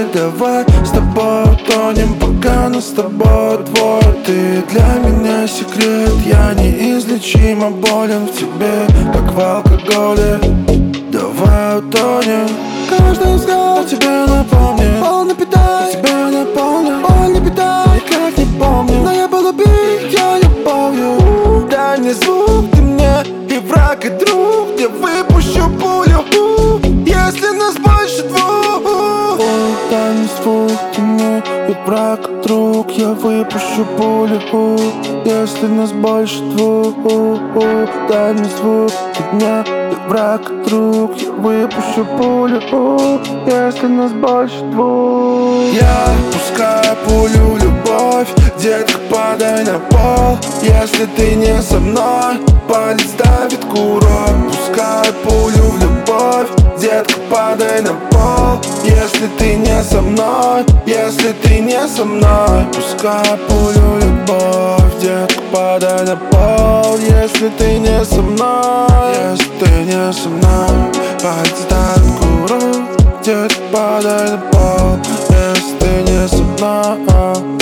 Давай с тобой утонем, пока нас с тобой двое. Ты для меня секрет, я неизлечимо болен в тебе, как в алкоголе. Давай утонем. Каждый взгляд тебе напомнит, полный питай, тебе наполню, он не питай, никак не помню, но я был убит, я любовью. Дай мне звук, ты мне и враг, и друг, я выпущу пулю, если нас больше двух. Дай мне звук, ты мне и враг, и друг, я выпущу пулю, если нас больше двух. Дай мне звук, ты мне и враг, и друг, я выпущу пулю, если нас больше двух. Я пускаю пулю в любовь, детка, падай на пол. Если ты не со мной, палец давит курок. Пускаю пулю в любовь, детка, падай на пол. Если ты не со мной, если ты не со мной. Пускаю пулю в любовь, детка, падай на пол. Если ты не со мной, если ты не со мной. Палец давит курок, детка, падай на пол. Если ты не со мной.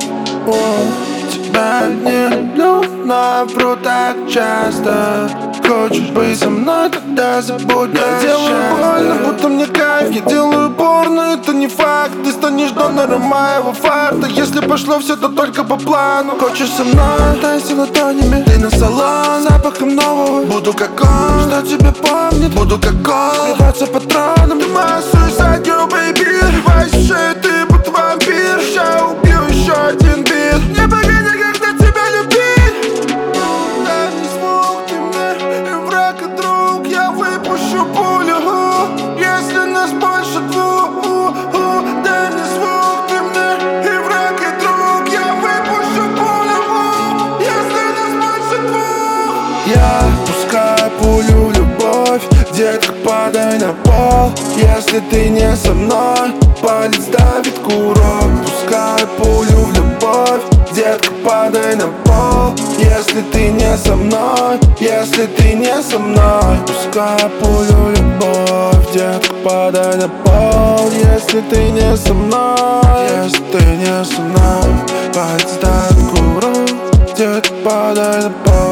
Тебя не люблю, но я вру так часто. Хочешь быть со мной, тогда забудь. Я делаю больно, будто мне кайф. Я делаю порно, это не факт. Ты станешь донором моего фарта. Если пошло все, то только по плану. Хочешь со мной, танцы ладонями. Ты на салон, запахом нового. Буду как он, что тебя помнит. Буду как он, сбиваться патроном. Ты моя suicide girl, baby. Рвайся в шею, ты будто вампир. Ща убью еще один бит. Не погоди, когда тебя любить. Дай мне звук, ты мне и враг, и друг. Я выпущу пулю, если нас больше двух. Дай мне звук, ты мне и враг, и друг. Я выпущу пулю, если нас больше двух. Я пускаю пулю в любовь, детка, падай на пол. Если ты не со мной, палец давит курок. Пускаю пулю в любовь, детка, падай на пол. Если ты не со мной, если ты не со мной. Пускаю пулю в любовь, детка, падай на пол. Если ты не со мной, если ты не со мной. Палец давит курок, детка, падай на пол.